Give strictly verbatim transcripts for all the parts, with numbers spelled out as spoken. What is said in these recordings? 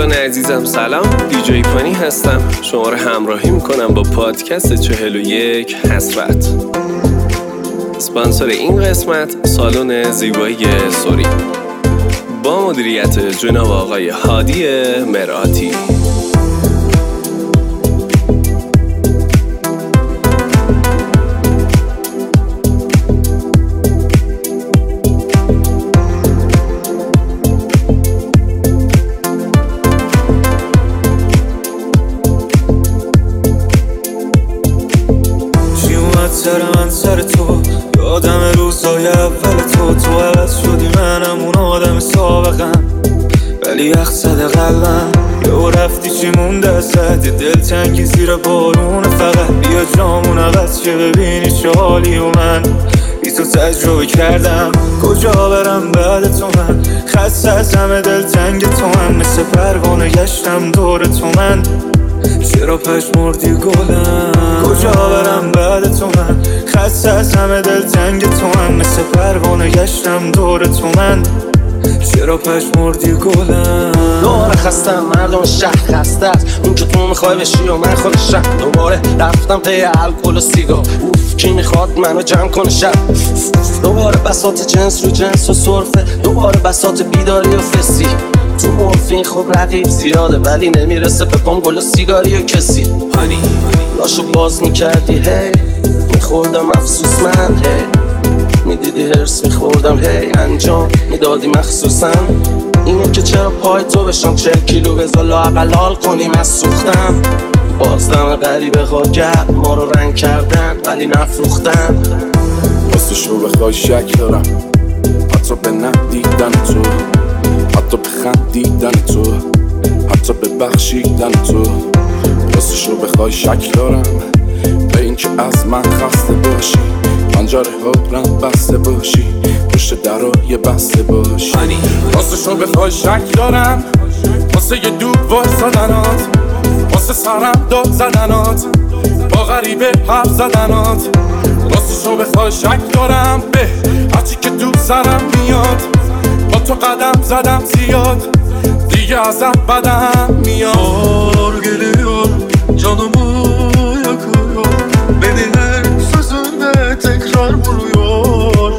دوستان عزیزم سلام، دیجی پانی هستم. شما رو همراهی میکنم با پادکست چهل و یک حسرت. اسپانسر این قسمت سالن زیبایی سوری با مدیریت جناب آقای هادی مراتی. سر من سر تو یادم روزای اول تو تو عوض شدی، منم اون آدم سابقم ولی یخ زده قلبم. یهو رفتی چی مونده ازت، دل تنگی زیر بارون فقط. بیا جامون عوض شه ببینی چه حالی و من بی تو تجربه کردم. کجا برم بعد تو من، خسته از همه دل تنگ تو من. مثل پروانه گشتم دور تو من، چرا پشمردی گلم. کجا برم بعد تو من، خسته از همه دل تنگ تو من. مثل پروانه گشتم دور تو من، چرا پشمردی گلم. دوباره خستم، مردم شهر خسته است. اون که تو میخوای بشی و من خودشم. دوباره رفتم پی الکل و سیگار، اوف کی میخواد منو جمع کنه شب. دوباره بساط جنس رو جنس و سرفه، دوباره بساط بیداری و فسی. تو مورفین خب رقیب زیاده ولی نمیرسه به پام گل و سیگاری و کسی. هانی لاشو باز میکردی هی میخوردم افسوس من، هی میدیدی هرس میخوردم، هی انجام میدادی مخصوصا. اینه که چرا پای تو بشم چهل کیلو بزا لااقل حال کنیم از سوختم. بازدم غریبه ها گرد ما رو رنگ کردن ولی نفروختن. واسه شو بخوای شک دارم، حتی به ندیدن تو، حتی به خندیدن تو، حتی به بخشیدن تو. واسه شو بخوای شک دارم به این که از من خسته باشی، پنجره ها رم بسته باشی، پشت درای بسته باشی. واسه شو بخوای شک دارم واسه یه دوب وار زدنات، واسه سرم داد زدنات، با غریبه حرف زدنات. واسه شو بخوای شک دارم به هرچی که تو سرم میاد، با تو قدم زدم زیاد دیگه ازم بدم میاد. Zor geliyor canımı yakıyor, beni her sözünde tekrar vuruyor.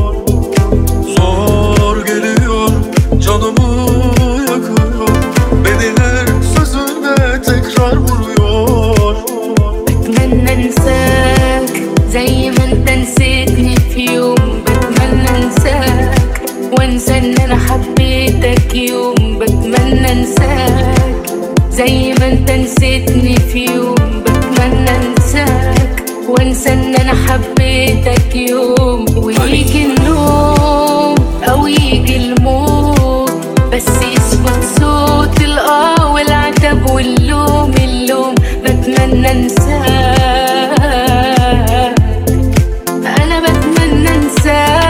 Zor geliyor canımı yakıyor, beni her sözünde tekrar vuruyor. بتمنى انساك زي ما انت نسيتني في يوم. بتمنى انساك وانسى ان انا حبيتك يوم. بتمنى انساك زي ما انت نسيتني في يوم. بتمنى انساك وانسى ان انا حبيتك يوم. ويجي النوم او يجي الموت بس يسكت صوت الاه والعتب واللوم اللوم. بتمنى انساك، انا بتمنى انساك.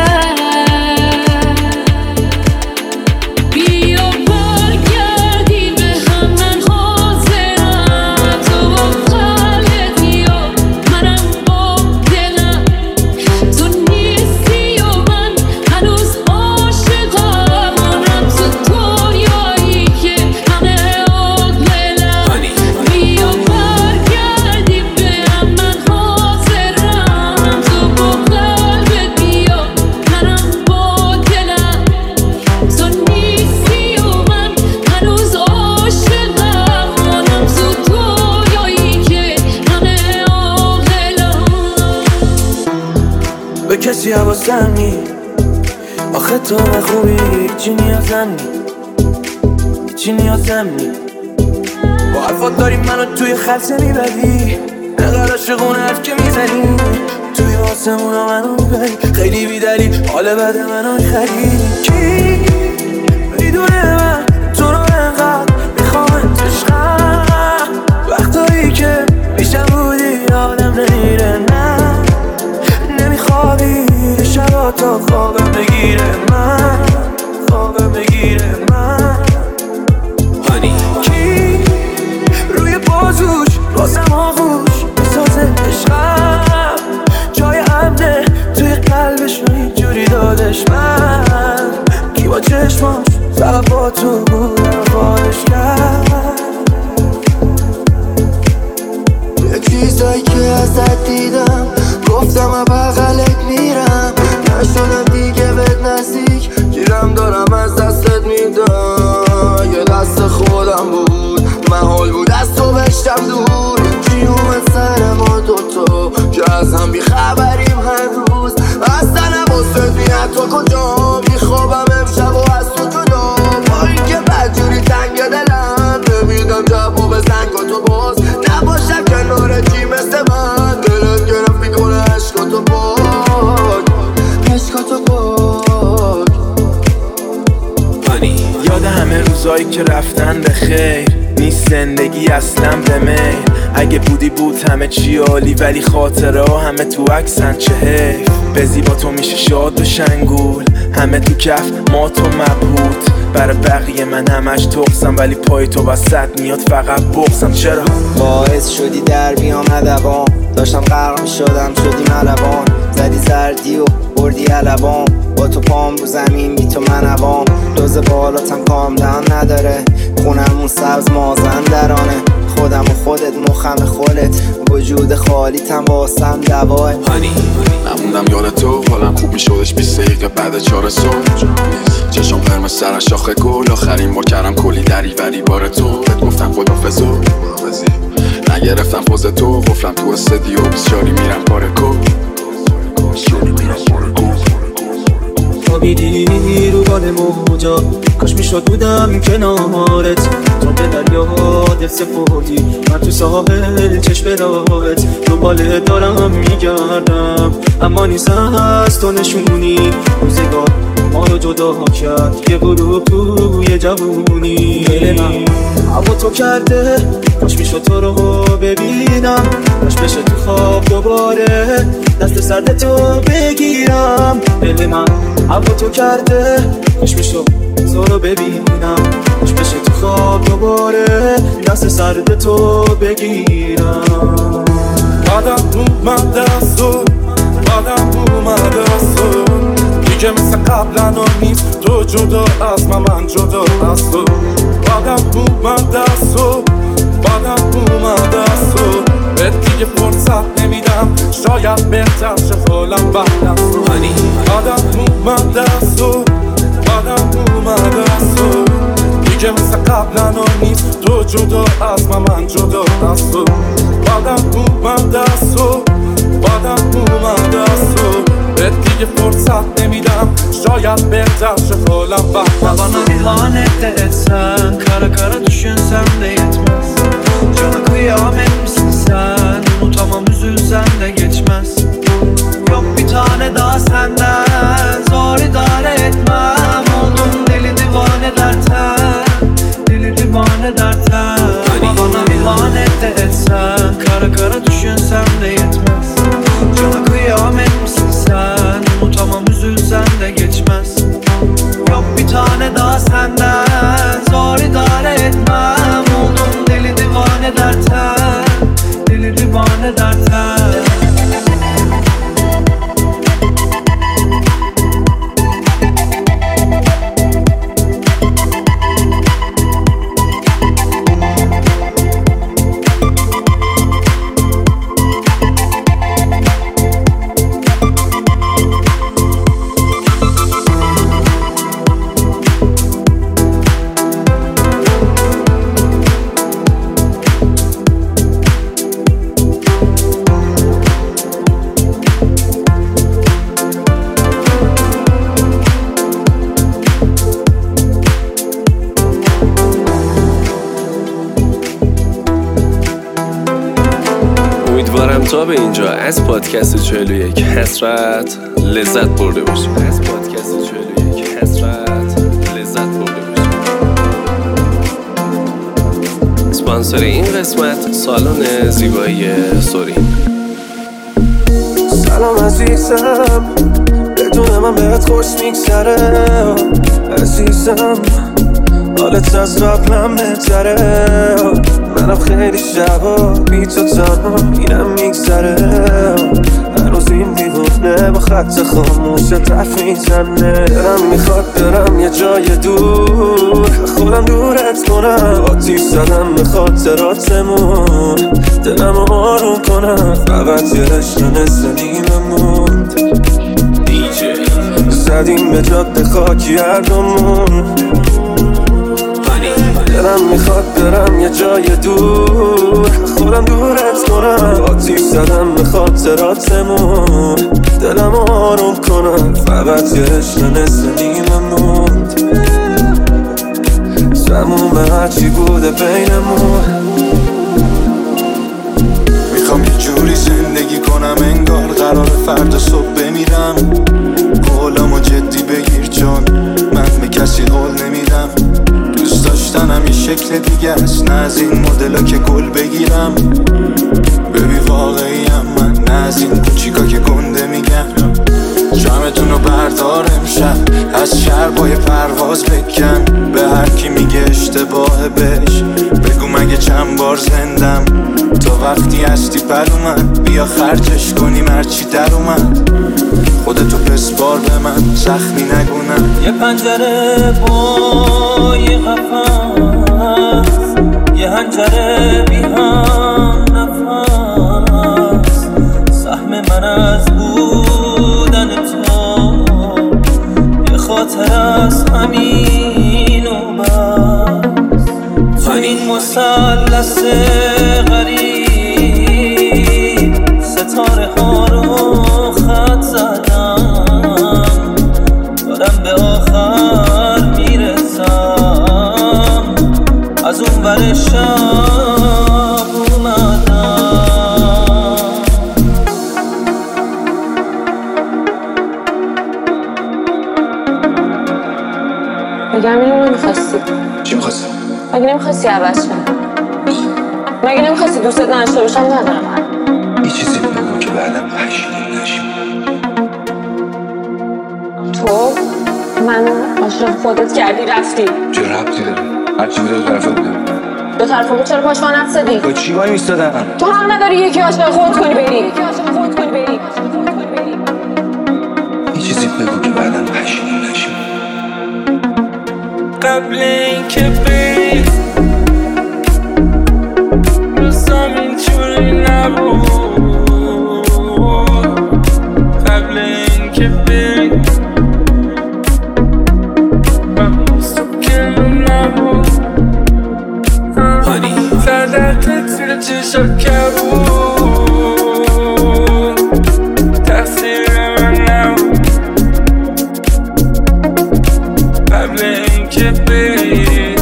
به کسی حواسم نی، آخه تو خوبی چی نیازم نی، چی نیازم نی. با حرفات داری منو توی خلصه میبری، نقل عاشقون حرف که میزنی، توی آسمونا منو میبری. خیلی بیدلی حال بد منو خریدی. کی میدونه من تو رو انقدر میخوام عشقم، وقتایی که پیشم بودی آدم نمیره. نه نمیخوابی شبا تا خوابم بگیره من، خوابم بگیره من. کی روی بازوش بازم آغوش بسازه عشقم، جای امنه توی قلبش رو اینجوری دادش من. کی با چه فقط با تو بودم خواهش کرد. یه چیزایی که ازت دیدم گفتم از بغلت میرم، نشدم دیگه بهت نزدیک، گیرم دارم از دستت میدم. یه دست خودم بود محال بود از تو بشتم دور، چی اومد سر ما دوتا که از هم بیخبریم هر روز. اصلا نباست میاد تو کجا میخوابم امشب و از تو جدا، با این که بدجوری تنگ دلم نمیدم جواب زنگ تو باز نباشم کنار چی مثل من، دلت گرفت میکنه عشقاتو پاک عشقاتو پاک. یاد همه روزایی که رفتن به خیر، نیست زندگی اصلا به میل. اگه بودی بود همه چی عالی، ولی خاطره ها همه تو عکسن، چه حیف. به زیبا تو میشه شاد و شنگول، همه تو کف ما تو مبهوت. برای بقیه من همش تقصم، ولی پای تو وسط میاد فقط بغضم. چرا باعث شدی در بیام ادبام، داشتم غرق میشدم شدی ملوان. زدی زردی و بردی علوام، با تو پام رو زمین بی تو منوام. دوز بالاتم کامدن نداره، خونمون سبز مازندرانه. خودم و خودت مخم خودت، وجود خالیتم واسم دواه. نموندم یاد تو، حالم خوب میشدش بیست دقیقه بعد چهار صبح. چشم قرمز سر شاخه گل، آخرین بار کردم کلی دریوری بار تو. بهت گفتم خدافظ و نگرفتم پوز تو، قفلم تو استدیو بیسیاری میرم پارکو. خوابیدی رو بال موجا، کاش میشد بودم کنارت. تو به دریا دل سپردی، من تو ساحل چشم راحت. دنباله دارم میگردم اما نیست از تو نشونی. روزگار ما رو جدا کرد یه غروب توی جوونی. دل من هوا تو کرده، کاش میشد تو رو ببینم. کاش بشه تو خواب دوباره دست سرد تو بگیرم. دل من هوا تو کرده، کاش میشد تو رو ببینم. کاش بشه تو خواب دوباره دست سرد تو بگیرم. آدم اومد از تو، آدم اومد از تو، دیگه مثل قبلا نیست. تو جدا از من، من جدا از تو. آدم اومد از تو، آدم اومد از تو، بهت دیگه فرصت نمیدم، شاید بهتر شه حالم بعد از تو. آدم اومد از تو، آدم اومد از تو، دیگه مثل قبلا نیست. تو جدا از من، من جدا از تو. آدم اومد از تو، آدم اومد از تو، بهت دیگه فرصت نمیدم، şayet benzer şöyle bak. Bana ihanet de etsen, kara kara düşünsen de yetmez. Cana kıyamet misin sen, unutamam üzülsen de geçmez. Yok bir tane daha senden, zor idare etmem. Oldum deli divane derten, deli divane derten. Bana ihanet de etsen, kara kara düşünsen de yetmez. Cana kıyamet misin sen, unutamam üzülsen de geçmez. Yok bir tane daha senden, zor idare etmem. Oldum deli divane derten, deli divane derten. امیدوارم تا به اینجا از پادکست چهل و یک حسرت لذت برده باشیم. از پادکست چهل و یک حسرت لذت برده باشیم. اسپانسر این قسمت سالن زیبایی سورین. سلام عزیزم، بدون من بهت خوش میگذره. عزیزم حالت از قبلم بهتره. منم خیلی شبا بی تو تنها اینم میگذره. هنوز این دیوونه میکنه با خط خاموش تف میزنه. دلم میخواد برم یه جای دور خودم دورت کنم، آتیش زدم به خاطراتمون دلم آروم کنم، فقط یه رشته نصف نیمه موند. دیجی زدیم به جاده خاکی هر دومون. دلم میخواد برم یه جای دور خودم دورت کنم، آتیش زدم به خاطراتمون دلم آروم کنم، فقط یه رشته نصف نیمه موند. تموم هرچی بوده بینمون. میخوام یه جوری زندگی کنم انگار قرار فردا صبح بمیرم. قولمو جدی بگیر چون من به کسی قول نمیدم. دوست داشتنم یه شکل دیگه است، نه از این مدلا که گل بگیرم. ببین واقعیم من، نه از این کوچیکا که گنده میگم. جمعتونو بردار امشب از شربای پرواز بکن، به هر کی میگه اشتباهه بهش بگو مگه چند بار زندم. تا وقتی هستی پر اومد بیا خرجش کنیم هرچی در اومد. خودتو بسپار به من زخمی نگونم. یه پنجره با یه قفص، یه هنجره بی هم نفس، سهم من از بودن تو یه خاطر از همین و بس. تو این مثلث غریب ستاره ها رو خط زدم، دارم به آخر میرسم، از اون ور شب اومدم. بگم اینو نمیخواستی؟ چی میخواستی؟ مگه نمیخواستی عوض شم؟ مگه نمیخواستی دوست نداشته باشم؟ ندارم یه چیزی بگو که بعدم پشیمون نشیم. تو من عاشق خودت کردی رفتی. چه ربطی داره؟ هرچی بوده دو طرفه بوده. دو طرفه بود چرا پاش وانت زدی؟ با چی وای میستادم؟ تو هم نداری یکی عاشق خودت کنی بری. یه چیزی بگو که بعدم پشیمون نشیم. قبل این که بری روزام اینجوری نبود، قبل این که بری من مستقیم نبود. صدقت زیر چشم کبود، تقصیر من نبود. قبل این که بری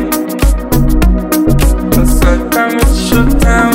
واسطمت شدم.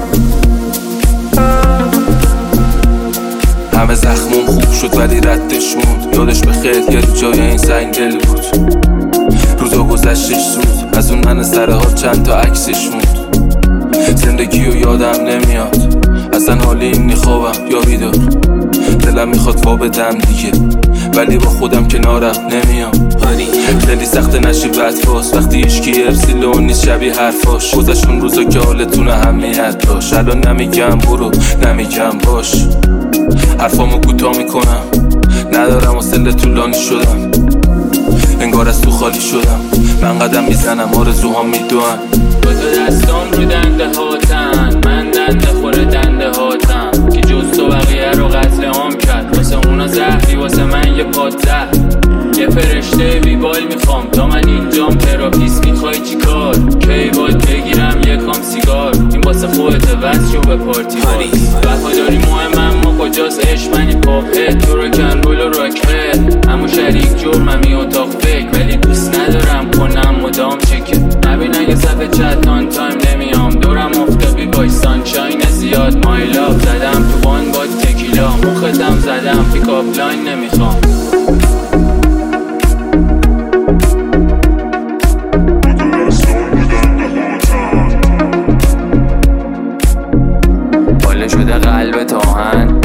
همه زخمون خوب شد ولی ردش موند، یادش بخیر یه رو جای این سنگ دل بود. روزا گذشتش زود، از اون من سرها چند تا عکسش موند. زندگی رو یادم نمیاد، اصلا حالی این نیخوابم یا بیدار. دلم میخواد وا بدم دیگه ولی با خودم کنارم نمیام. خیلی سخت نشی بدفاز وقتی اشکی ارسی لون نیست شبیه حرفاش. گذشتون روزا که حالتون اهمیت داشت، الان نمیگم برو نمیگم باش. حرفامو کوتاه میکنم، ندارم حوصله طولانی شدم، انگار از تو خالی شدم. من قدم میزنم آرزوهام میدونم. با تو دستام رو دنده هاتن، من دنده خوره دنده هاتم که جز تو بقیه رو قتل عام کرد. واسه اونا زهری واسه من یه پاد زهر. یه فرشته بیبال میخوام تا من اینجام، تراپیست میخوای چی کار؟ کی باید بگیرم یکم سیگار؟ این واسه خودت وز شو به پارتی بار. وفاداری مهمم ما کجاست عشق منی پاپت، تو رو کن رول و راکت. همون شریک جرممی اتاق فکر ولی دوست ندارم کنم مدام چکه. نبین اگه صفحه چت آن تایم نمیام، دورم افتابی بای سانشاین زیاد. مای لاف زدم تو بان با تکیلا، مختم زدم پیکاپ لاین نمیخوام. باله شده قلب تاهن،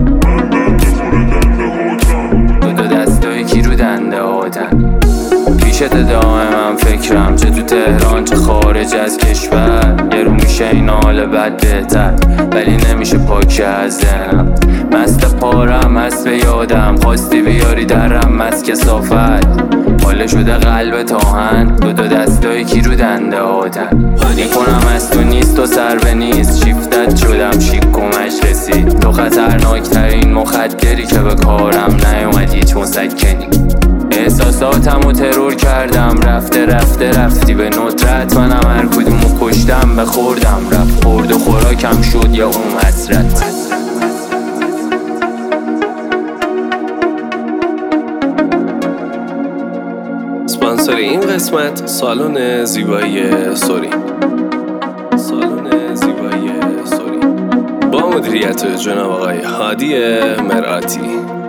دو دو دستای کی رو دنده هاتن. پیش میشه دائما فکرم، چه تو تهران چه خارج از کشور. یه رو میشه این حال بد بهتر، ولی نمیشه پاک از ذهنم. مست پارم هست به یادم، خواستی بیاری درم از کثافت. حاله شده قلب تاهن، دو دو دستایی کی رو دنده هاتن. میکنم از تو نیست و سر به نیست، شیفتت شدم شیک و مجلسی. تو خطرناک ترین مخدری که به کارم نیومد هیچ مسکنی. احساساتم و ترور کردم، رفته رفته رفتی به ندرت. منم هر کدومو کشتم بخوردم، رفت خورد و خوراکم شد یا اون حسرت. اسپانسر این قسمت سالن زیبایی سوری. سالن زیبایی سوری با مدیریت جناب آقای هادی مرآتی.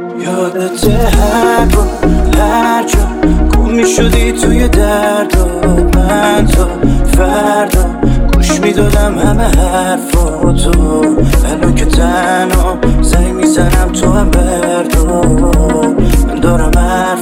یادت هر با هر جا گم میشدی توی درد و من تا فردا گوش میدادم همه حرفاتو. الان که تنها زنگ میزنم تو هم بردا، من دارم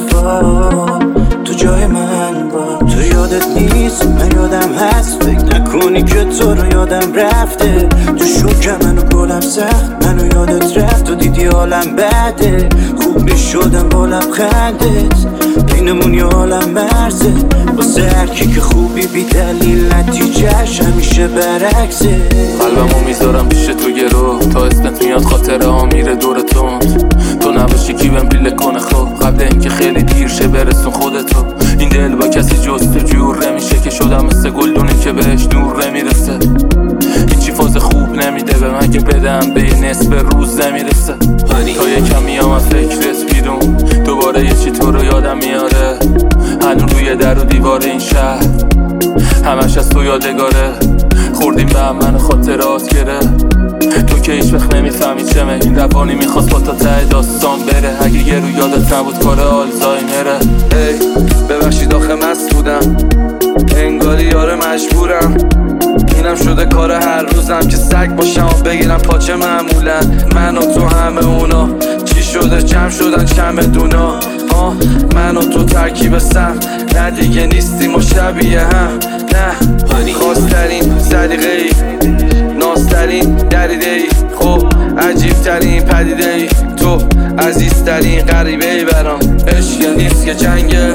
حرفا تو جای من با تو. یادت نیست من یادم هست، فکر نکنی که تو رو یادم رفته. تو شوکم منو گلم سخت، منو یادت رفت و دیدی حالم بده. خوب میشدم با لبخندت، بینمون یه عالم مرزه. واسه هرکی که خوبی بی دلیل نتیجهش همیشه برعکسه. قلبمو میذارم پیش تو گرو، تا اسمت میاد خاطره ها میره دورتون. تو نباشی کی بهم پیله کنه خوب، قبل اینکه خیلی دیر شه برسون خودتو. این دل با کسی جز تو جور نمیشه، که شدم مثل گلدونی که بهش نور نمیرسه. هیچی فاز خوب نمیده به من که بدم به یه نصف روز نمیرسه. تا یکم میام از فکرت بیرون، دوباره یه چی تو رو یادم میاره. هنوز روی در و دیوار این شهر همش از تو یادگاره. خوردیم به هم من خاطرات گره، تو که هیچ وقت نمیفهمی چمه. این روانی میخواست با تا ته داستان بره، اگه یه رو یادت نبود کار آلزایمره. ای ببخشید آخه مست بودم، انگاری یاره مجبورم. اینم شده کار هر روزم که سگ باشم و بگیرم پاچه معمولا. من و تو همه اونا چی شده جمع شدن چمدونا. آه من و تو ترکیب سم، نه دیگه نیستیم و شبیه هم. نه خواسترین سلیقه ای، نازترین دریده ای. خب عجیبترین پدیده ای، تو عزیزترین غریبه ای برام. عشق نیست که جنگه،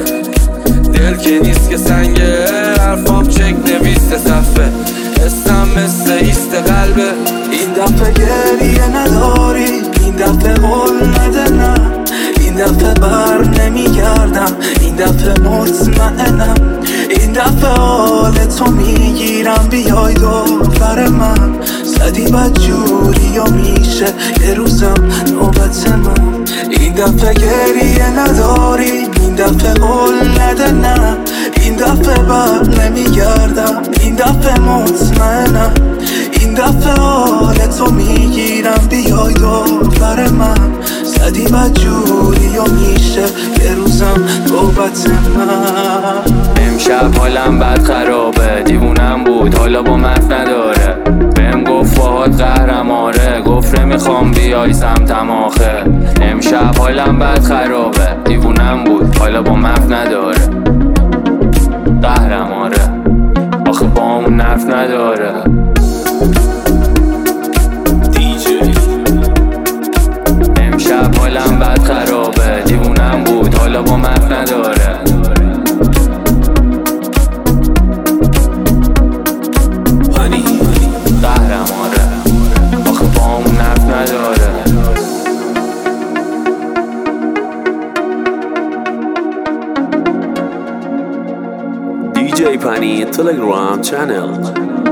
دل که نیست که سنگه. حرفام چک نویسته صفه، اسم مثل ایست قلبه. این دفعه گریه نداری، این دفعه قول نده نه. این دفعه بر نمیگردم، این دفعه مطمئنم. این دفعه حال تو میگیرم، بیای دوباره من. زدی بد جوری و میشه یه روزم نوبت من. این دفعه گریه نداری، این دفعه قول نده نه. این دفعه بر نمیگردم، این دفعه مطمئنم. این دفعه حال تو میگیرم، بیای دوباره من. زدی بد جوری و میشه یه روزم نوبت من. امشب حالم بد خرابه، دیوونم بود حالا با مف نداره. بهم گفت فاهات قهرم آره، گفت میخوام بیای سمتم آخه. امشب حالم بد خرابه، دیوونم بود حالا با مف نداره. قهرم آره آخه با همون نف نداره. امشب حالم بد خرابه، دیوونم بود حالا با مف نداره. قهرم آره آخه با همون نف نداره. دی جی پانی تلگرام چنل.